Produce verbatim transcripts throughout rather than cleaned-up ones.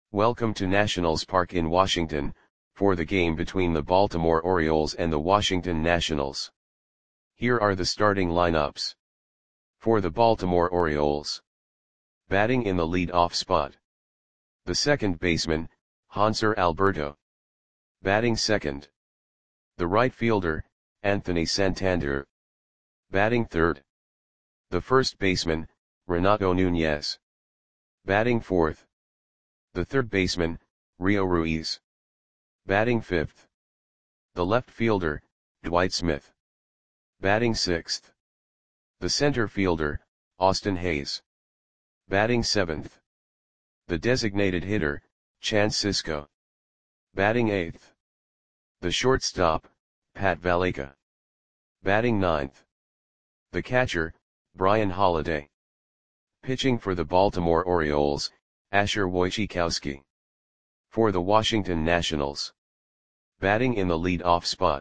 Welcome to Nationals Park in Washington, for the game between the Baltimore Orioles and the Washington Nationals. Here are the starting lineups. For the Baltimore Orioles. Batting in the lead-off spot. The second baseman, Hanser Alberto. Batting second. The right fielder, Anthony Santander. Batting third. The first baseman, Renato Nunez. Batting fourth. The third baseman, Rio Ruiz. Batting fifth. The left fielder, Dwight Smith. Batting sixth. The center fielder, Austin Hays. Batting seventh. The designated hitter, Chance Sisco. Batting eighth. The shortstop, Pat Valaika. Batting ninth. The catcher, Brian Holliday. Pitching for the Baltimore Orioles, Asher Wojciechowski. For the Washington Nationals. Batting in the lead-off spot.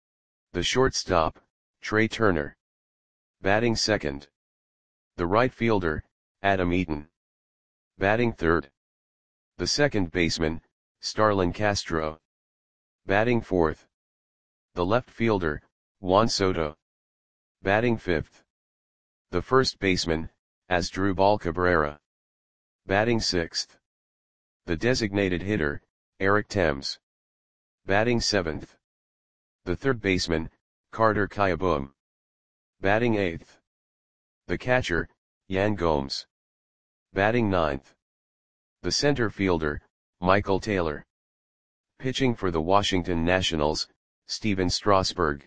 The shortstop, Trey Turner. Batting second. The right fielder, Adam Eaton. Batting third. The second baseman, Starlin Castro. Batting fourth. The left fielder, Juan Soto. Batting fifth. The first baseman, Asdrubal Cabrera. Batting sixth. The designated hitter, Eric Thames. Batting seventh. The third baseman, Carter Kieboom. Batting eighth. The catcher, Yan Gomes. Batting ninth. The center fielder, Michael Taylor. Pitching for the Washington Nationals, Steven Strasburg.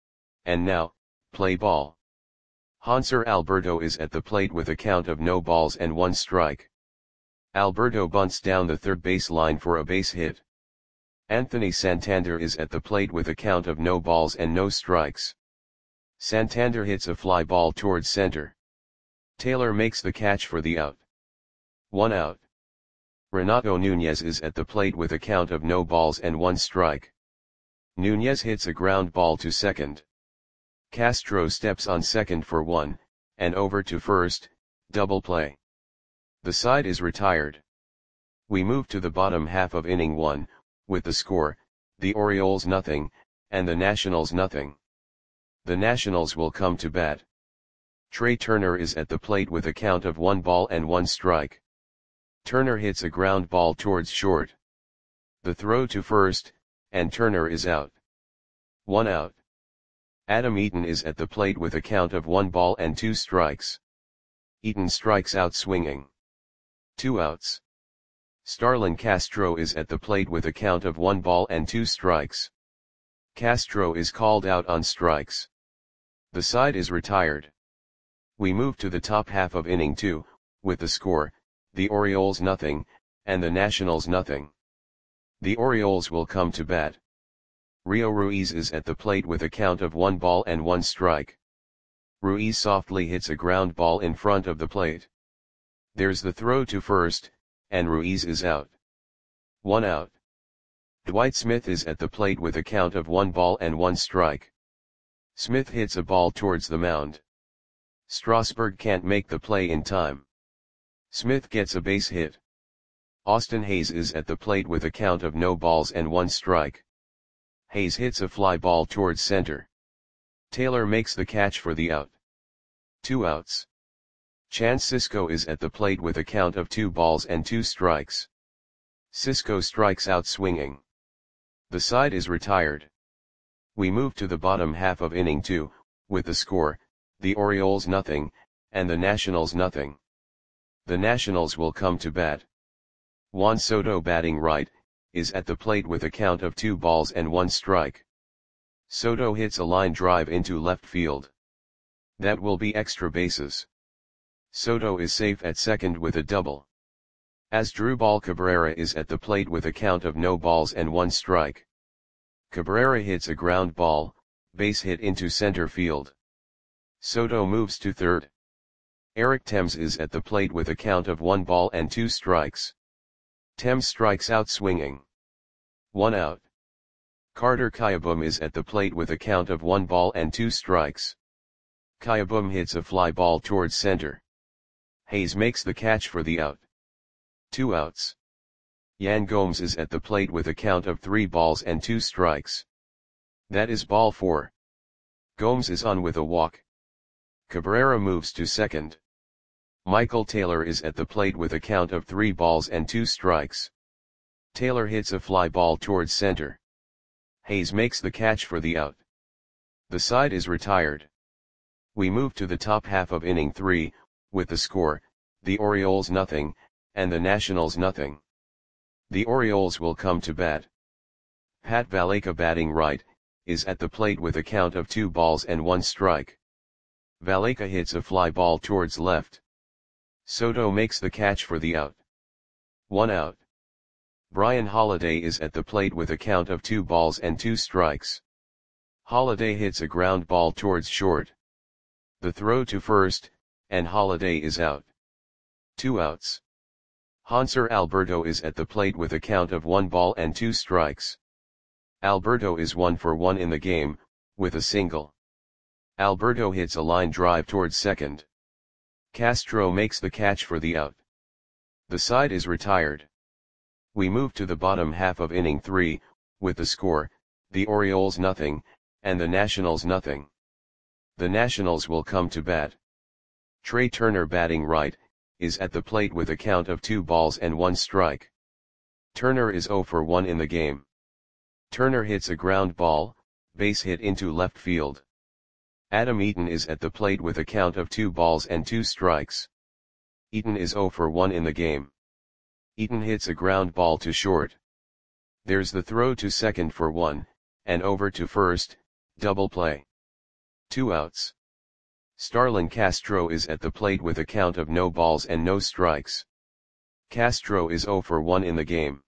And now, play ball. Hanser Alberto is at the plate with a count of no balls and one strike. Alberto bunts down the third base line for a base hit. Anthony Santander is at the plate with a count of no balls and no strikes. Santander hits a fly ball towards center. Taylor makes the catch for the out. One out. Renato Nunez is at the plate with a count of no balls and one strike. Nunez hits a ground ball to second. Castro steps on second for one, and over to first, double play. The side is retired. We move to the bottom half of inning one, with the score, the Orioles nothing, and the Nationals nothing. The Nationals will come to bat. Trey Turner is at the plate with a count of one ball and one strike. Turner hits a ground ball towards short. The throw to first, and Turner is out. One out. Adam Eaton is at the plate with a count of one ball and two strikes. Eaton strikes out swinging. Two outs. Starlin Castro is at the plate with a count of one ball and two strikes. Castro is called out on strikes. The side is retired. We move to the top half of inning two, with the score, the Orioles nothing, and the Nationals nothing. The Orioles will come to bat. Rio Ruiz is at the plate with a count of one ball and one strike. Ruiz softly hits a ground ball in front of the plate. There's the throw to first, and Ruiz is out. One out. Dwight Smith is at the plate with a count of one ball and one strike. Smith hits a ball towards the mound. Strasburg can't make the play in time. Smith gets a base hit. Austin Hays is at the plate with a count of no balls and one strike. Hays hits a fly ball towards center. Taylor makes the catch for the out. Two outs. Chance Sisco is at the plate with a count of two balls and two strikes. Sisco strikes out swinging. The side is retired. We move to the bottom half of inning two, with the score, the Orioles nothing, and the Nationals nothing. The Nationals will come to bat. Juan Soto batting right, is at the plate with a count of two balls and one strike. Soto hits a line drive into left field. That will be extra bases. Soto is safe at second with a double. Asdrubal Cabrera is at the plate with a count of no balls and one strike. Cabrera hits a ground ball, base hit into center field. Soto moves to third. Eric Thames is at the plate with a count of one ball and two strikes. Thames strikes out swinging. One out. Carter Kieboom is at the plate with a count of one ball and two strikes. Kieboom hits a fly ball towards center. Hays makes the catch for the out. Two outs. Yan Gomes is at the plate with a count of three balls and two strikes. That is ball four. Gomes is on with a walk. Cabrera moves to second. Michael Taylor is at the plate with a count of three balls and two strikes. Taylor hits a fly ball towards center. Hayes makes the catch for the out. The side is retired. We move to the top half of inning three, with the score, the Orioles nothing, and the Nationals nothing. The Orioles will come to bat. Pat Valaika, batting right, is at the plate with a count of two balls and one strike. Valaika hits a fly ball towards left. Soto makes the catch for the out. One out. Brian Holiday is at the plate with a count of two balls and two strikes. Holiday hits a ground ball towards short. The throw to first, and Holiday is out. Two outs. Hanser Alberto is at the plate with a count of one ball and two strikes. Alberto is one for one in the game, with a single. Alberto hits a line drive towards second. Castro makes the catch for the out. The side is retired. We move to the bottom half of inning three, with the score, the Orioles nothing, and the Nationals nothing. The Nationals will come to bat. Trey Turner, batting right, is at the plate with a count of two balls and one strike. Turner is zero for one in the game. Turner hits a ground ball, base hit into left field. Adam Eaton is at the plate with a count of two balls and two strikes. Eaton is zero for one in the game. Eaton hits a ground ball to short. There's the throw to second for one, and over to first, double play. Two outs. Starlin Castro is at the plate with a count of no balls and no strikes. Castro is zero for one in the game.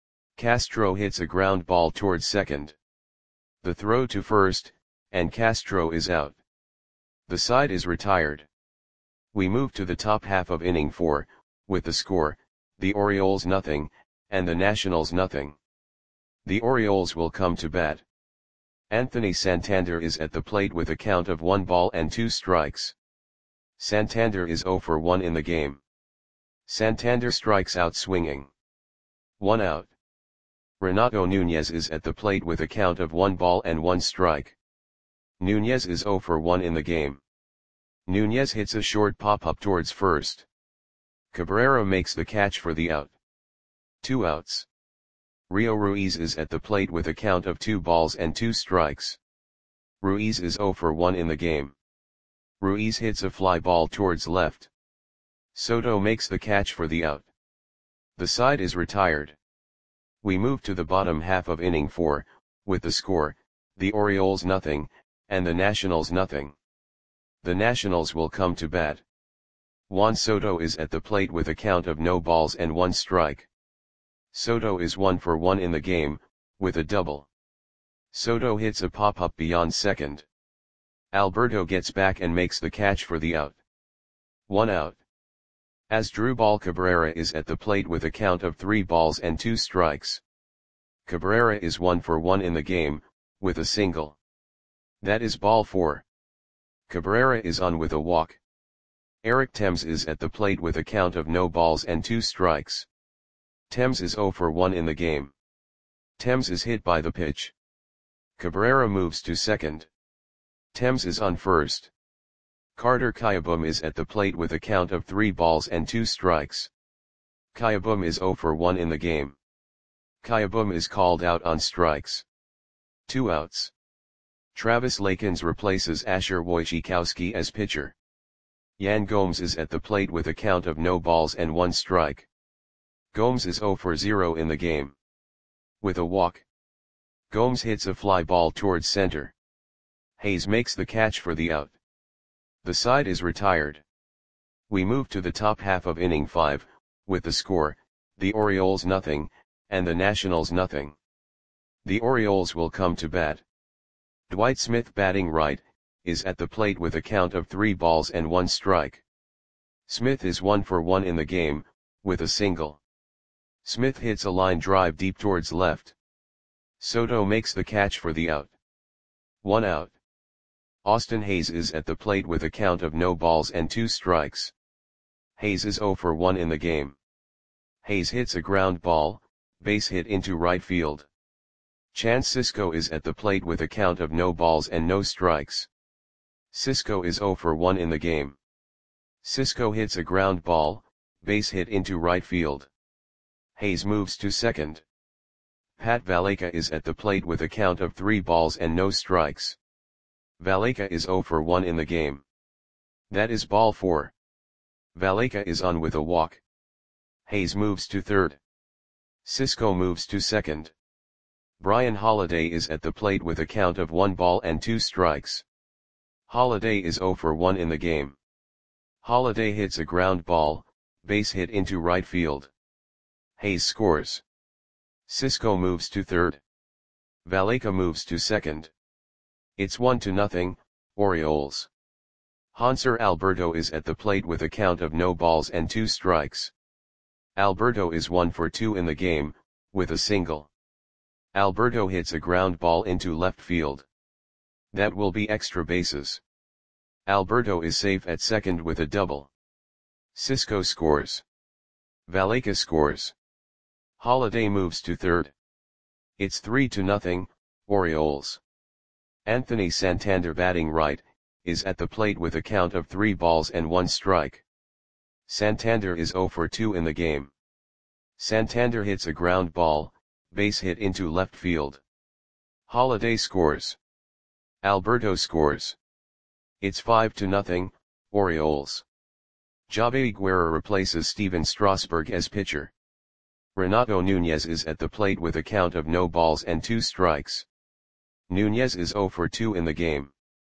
Castro hits a ground ball towards second. The throw to first, and Castro is out. The side is retired. We move to the top half of inning four, with the score, the Orioles nothing, and the Nationals nothing. The Orioles will come to bat. Anthony Santander is at the plate with a count of one ball and two strikes. Santander is zero for one in the game. Santander strikes out swinging. One out. Renato Nunez is at the plate with a count of one ball and one strike. Nunez is zero for one in the game. Nunez hits a short pop-up towards first. Cabrera makes the catch for the out. Two outs. Rio Ruiz is at the plate with a count of two balls and two strikes. Ruiz is zero for one in the game. Ruiz hits a fly ball towards left. Soto makes the catch for the out. The side is retired. We move to the bottom half of inning four, with the score, the Orioles nothing, and the Nationals nothing. The Nationals will come to bat. Juan Soto is at the plate with a count of no balls and one strike. Soto is one for one in the game, with a double. Soto hits a pop-up beyond second. Alberto gets back and makes the catch for the out. One out. Asdrubal Cabrera is at the plate with a count of three balls and two strikes. Cabrera is one for one in the game, with a single. That is ball four. Cabrera is on with a walk. Eric Thames is at the plate with a count of no balls and two strikes. Thames is zero for one in the game. Thames is hit by the pitch. Cabrera moves to second. Thames is on first. Carter Kieboom is at the plate with a count of three balls and two strikes. Kieboom is zero for one in the game. Kieboom is called out on strikes. Two outs. Travis Lakins replaces Asher Wojciechowski as pitcher. Yan Gomes is at the plate with a count of no balls and one strike. Gomes is zero for zero in the game. With a walk. Gomes hits a fly ball towards center. Hayes makes the catch for the out. The side is retired. We move to the top half of inning five, with the score, the Orioles nothing, and the Nationals nothing. The Orioles will come to bat. Dwight Smith, batting right, is at the plate with a count of three balls and one strike. Smith is one for one in the game, with a single. Smith hits a line drive deep towards left. Soto makes the catch for the out. One out. Austin Hayes is at the plate with a count of no balls and two strikes. Hayes is zero for one in the game. Hayes hits a ground ball, base hit into right field. Chance Sisco is at the plate with a count of no balls and no strikes. Sisco is zero for one in the game. Sisco hits a ground ball, base hit into right field. Hayes moves to second. Pat Valaika is at the plate with a count of three balls and no strikes. Valaika is zero for one in the game. That is ball four. Valaika is on with a walk. Hayes moves to third. Sisco moves to second. Brian Holiday is at the plate with a count of one ball and two strikes. Holiday is zero for one in the game. Holiday hits a ground ball, base hit into right field. Hayes scores. Sisco moves to third. Valaika moves to second. It's one to nothing, Orioles. Hanser Alberto is at the plate with a count of no balls and two strikes. Alberto is one for two in the game, with a single. Alberto hits a ground ball into left field. That will be extra bases. Alberto is safe at second with a double. Sisco scores. Valaika scores. Holiday moves to third. It's three to nothing, Orioles. Anthony Santander, batting right, is at the plate with a count of three balls and one strike. Santander is zero for two in the game. Santander hits a ground ball, base hit into left field. Holiday scores. Alberto scores. It's five to nothing, Orioles. Javi Guerra replaces Steven Strasburg as pitcher. Renato Nunez is at the plate with a count of no balls and two strikes. Nunez is zero for two in the game.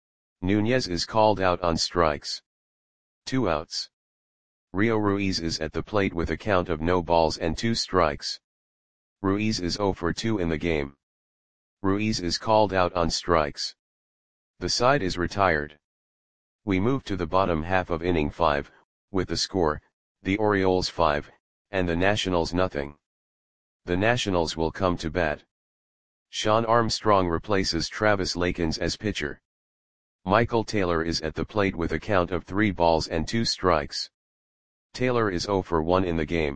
Nunez is called out on strikes. Two outs. Rio Ruiz is at the plate with a count of no balls and two strikes. Ruiz is zero for two in the game. Ruiz is called out on strikes. The side is retired. We move to the bottom half of inning five, with the score, the Orioles five, and the Nationals nothing. The Nationals will come to bat. Sean Armstrong replaces Travis Lakins as pitcher. Michael Taylor is at the plate with a count of three balls and two strikes. Taylor is zero for one in the game.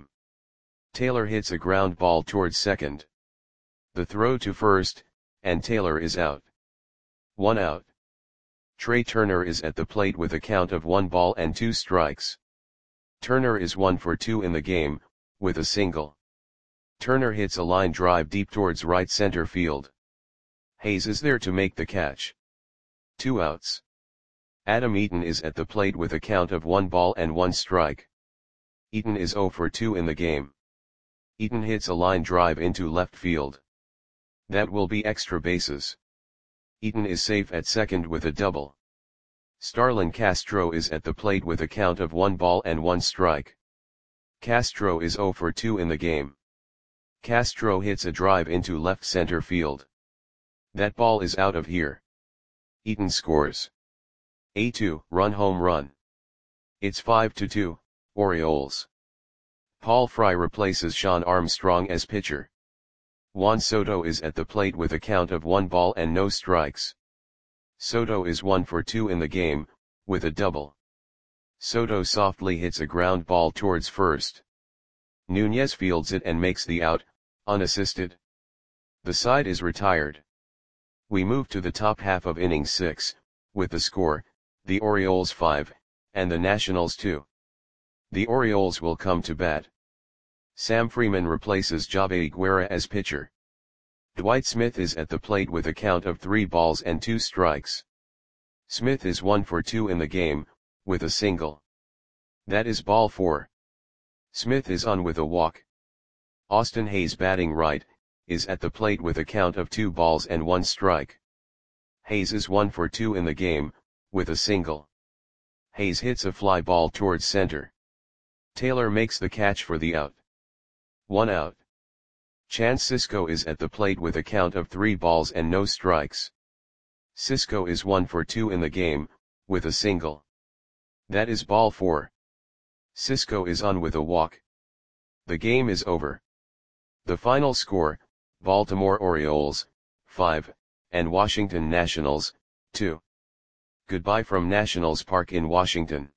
Taylor hits a ground ball towards second. The throw to first, and Taylor is out. One out. Trey Turner is at the plate with a count of one ball and two strikes. Turner is one for two in the game, with a single. Turner hits a line drive deep towards right center field. Hayes is there to make the catch. Two outs. Adam Eaton is at the plate with a count of one ball and one strike. Eaton is zero for two in the game. Eaton hits a line drive into left field. That will be extra bases. Eaton is safe at second with a double. Starlin Castro is at the plate with a count of one ball and one strike. Castro is zero for two in the game. Castro hits a drive into left center field. That ball is out of here. Eaton scores. A two run home run. It's five to two, Orioles. Paul Fry replaces Sean Armstrong as pitcher. Juan Soto is at the plate with a count of one ball and no strikes. Soto is one for two in the game, with a double. Soto softly hits a ground ball towards first. Nunez fields it and makes the out, unassisted. The side is retired. We move to the top half of inning six, with the score, the Orioles five, and the Nationals two. The Orioles will come to bat. Sam Freeman replaces Javi Guerra as pitcher. Dwight Smith is at the plate with a count of three balls and two strikes. Smith is one for two in the game, with a single. That is ball four. Smith is on with a walk. Austin Hayes, batting right, is at the plate with a count of two balls and one strike. Hayes is one for two in the game, with a single. Hayes hits a fly ball towards center. Taylor makes the catch for the out. One out. Chance Sisco is at the plate with a count of three balls and no strikes. Sisco is one for two in the game, with a single. That is ball four. Sisco is on with a walk. The game is over. The final score, Baltimore Orioles, five, and Washington Nationals, two. Goodbye from Nationals Park in Washington.